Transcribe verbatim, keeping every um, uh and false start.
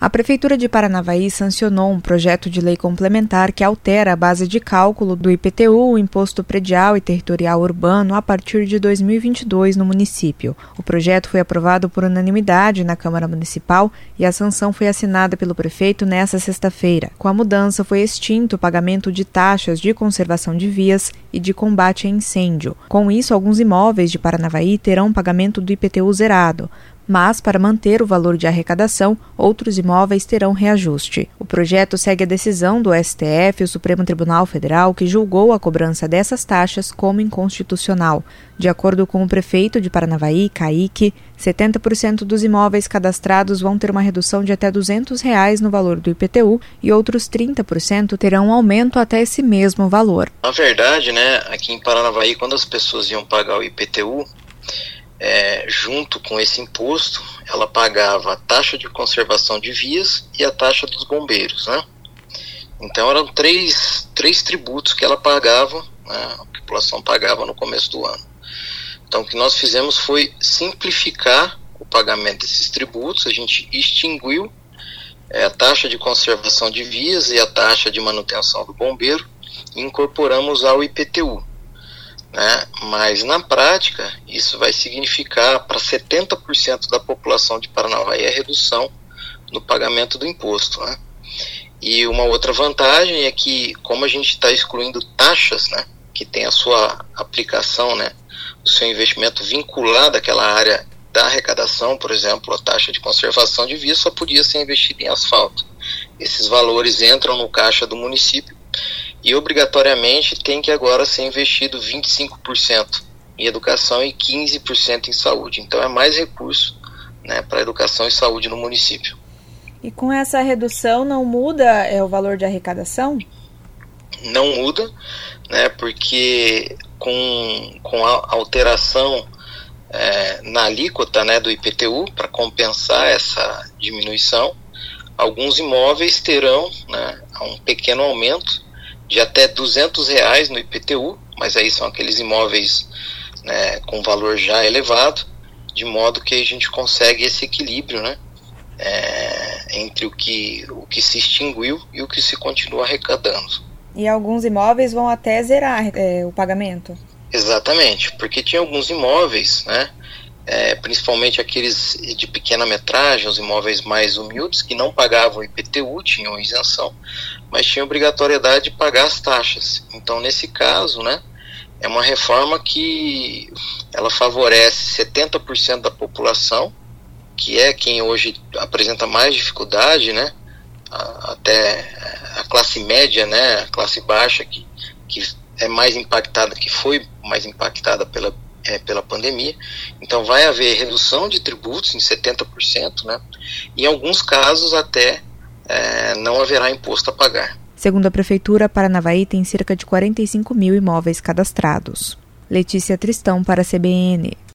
A Prefeitura de Paranavaí sancionou um projeto de lei complementar que altera a base de cálculo do I P T U, o Imposto Predial e Territorial Urbano, a partir de dois mil e vinte e dois no município. O projeto foi aprovado por unanimidade na Câmara Municipal e a sanção foi assinada pelo prefeito nesta sexta-feira. Com a mudança, foi extinto o pagamento de taxas de conservação de vias e de combate a incêndio. Com isso, alguns imóveis de Paranavaí terão pagamento do I P T U zerado. Mas, para manter o valor de arrecadação, outros imóveis terão reajuste. O projeto segue a decisão do S T F, o Supremo Tribunal Federal, que julgou a cobrança dessas taxas como inconstitucional. De acordo com o prefeito de Paranavaí, Kaique, setenta por cento dos imóveis cadastrados vão ter uma redução de até duzentos reais no valor do I P T U e outros trinta por cento terão um aumento até esse mesmo valor. Na verdade, né, aqui em Paranavaí, quando as pessoas iam pagar o I P T U, É, junto com esse imposto, ela pagava a taxa de conservação de vias e a taxa dos bombeiros, né? Então eram três, três tributos que ela pagava, né, a população pagava no começo do ano. Então o que nós fizemos foi simplificar o pagamento desses tributos. A gente extinguiu é, a taxa de conservação de vias e a taxa de manutenção do bombeiro e incorporamos ao I P T U. Né? Mas na prática isso vai significar para setenta por cento da população de Paranavaí a redução no pagamento do imposto, né? E uma outra vantagem é que, como a gente está excluindo taxas, né, que tem a sua aplicação, né, o seu investimento vinculado àquela área da arrecadação, por exemplo, a taxa de conservação de vias só podia ser investida em asfalto. Esses valores entram no caixa do município e obrigatoriamente tem que agora ser investido vinte e cinco por cento em educação e quinze por cento em saúde. Então é mais recurso, né, para educação e saúde no município. E com essa redução não muda é, o valor de arrecadação? Não muda, né, porque com, com a alteração é, na alíquota, né, do I P T U, para compensar essa diminuição, alguns imóveis terão, né, um pequeno aumento de até duzentos reais no I P T U, mas aí são aqueles imóveis, né, com valor já elevado, de modo que a gente consegue esse equilíbrio, né, é, entre o que, o que se extinguiu e o que se continua arrecadando. E alguns imóveis vão até zerar é, o pagamento? Exatamente, porque tinha alguns imóveis, né, é, principalmente aqueles de pequena metragem, os imóveis mais humildes, que não pagavam I P T U, tinham isenção, mas tinham obrigatoriedade de pagar as taxas. Então, nesse caso, né, é uma reforma que ela favorece setenta por cento da população, que é quem hoje apresenta mais dificuldade, né, a, até a classe média, né, a classe baixa, que, que é mais impactada, que foi mais impactada pela É, pela pandemia. Então vai haver redução de tributos em setenta por cento, né? E em alguns casos até é, não haverá imposto a pagar. Segundo a Prefeitura, Paranavaí tem cerca de quarenta e cinco mil imóveis cadastrados. Letícia Tristão para a C B N.